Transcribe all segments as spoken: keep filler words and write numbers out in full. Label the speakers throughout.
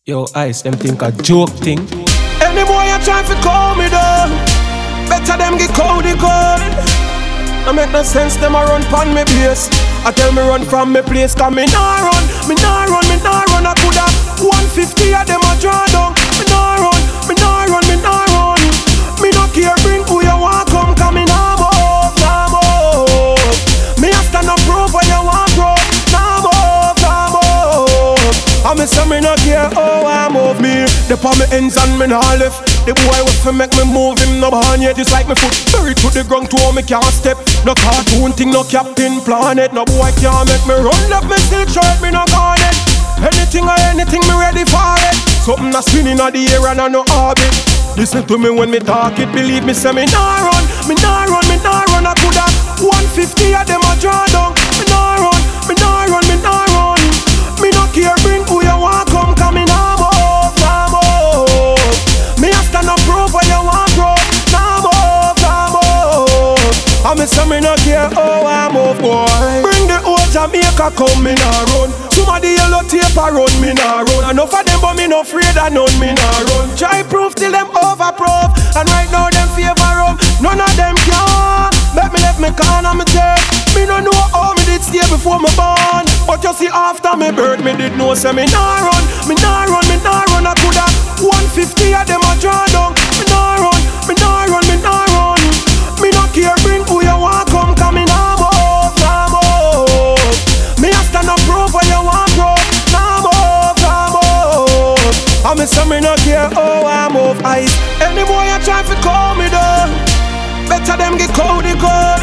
Speaker 1: Yo, ice, them think a joke thing.
Speaker 2: Any boy you try to call me down, better them get Cody gun. I make no sense, them a run pon me base. I tell me run from me place, cause me nah run, me nah run, me nah run. I coulda one fifty of them a draw down. Me nah run, me nah run, me nah run. Me no care, bring who you want come, cause me nah move, nah move. Me a stand up proof when you want proof. Nah move, nah move. I me say me no care, oh I move me. They palm me ends and me nah left. The boy will fi make me move him no behind yet. It's like me foot buried to the ground to how me can't step. No cartoon thing, no Captain Planet. No boy can't make me run left me still short, me no gone it. Anything or anything, me ready for it. Something a spinning on the air and I no orbit. Listen to me when me talk it, believe me, say me nah run. Me nah run, me nah run. I coulda one fifty of them a draw down. Me nah run, me nah run, me nah run. Me no care, bring who you want come, cause me nah move, nah move. Me a stand up proof when you want proof. Nah move, nah move. I me say me no care, oh I move, boy. Bring the old Jamaica come, me nah run. Somebody yellow tape a run, me nah run. Enough of them but me no afraid of none, me nah run. Try proof till them over proof. And right now them favor rum. None of them can. Let me left me corner me take. Me no know how me did stay before me born. But you see after me birth me did know say me nah run. Me nah run, me nah run. I coulda one fifty of them a draw down. Me nah run, me nah run, me nah run. Me no care bring who you want come, cause me nah move, nah move. Me a stand up proof when you want proof. Nah move, nah move. I me say me no care, oh I move ice. Any boy you try to call me down, better them get Cody gun.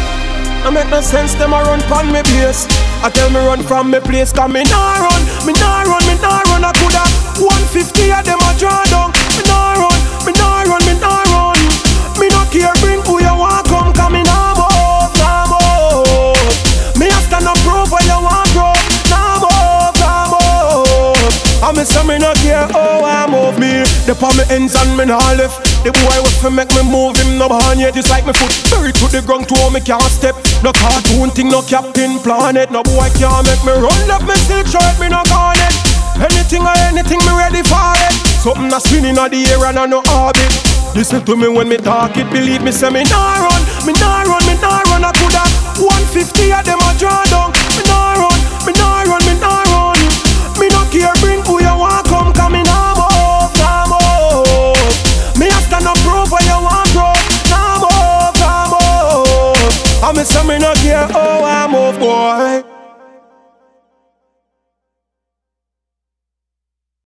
Speaker 2: I make no sense, them a run pon me base. I tell me run from me place, cause me nah run, me nah run, me nah run. I coulda one fifty of them a draw down. Me nah run, me nah run, me nah run. Me no care, bring who you want come, cause me nah move, nah move. Me a stand up proof when you want proof. Nah move, nah move. I me say me no care, oh I move me. They palm me ends and me nah left. The boy will fi make me move him no behind yet. It's like me foot buried to the ground to how me can't step. No cartoon thing, no Captain Planet. No boy can't make me run left me still short, me no gone it. Anything or anything, me ready for it. Something a spinning on the air and I no orbit. Listen to me when me talk it, believe me, say me nah run. Me nah run, me nah run. I coulda one fifty of them a draw down. Me nah run, me nah run.